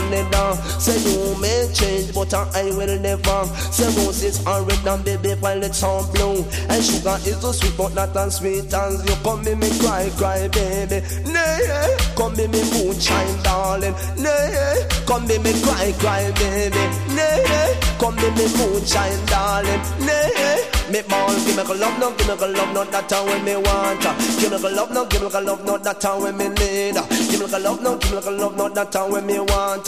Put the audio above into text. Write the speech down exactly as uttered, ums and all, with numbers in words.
it down. Say you may change, but I will never. Say roses are red and baby while it's on blue. And sugar is so sweet, but not as sweet as you. Come me, me cry, cry, baby. Nay, come me, me moonshine, darling. Nay, come me, me cry, cry, baby. Nay, come me, me moonshine, darling. Nay, me ball, give me a love, no, give me a love, no, that's how me want. Give me a love, no, give me a love, no, that's how me need. Give me a love, no, give me a love, no, that's how me want.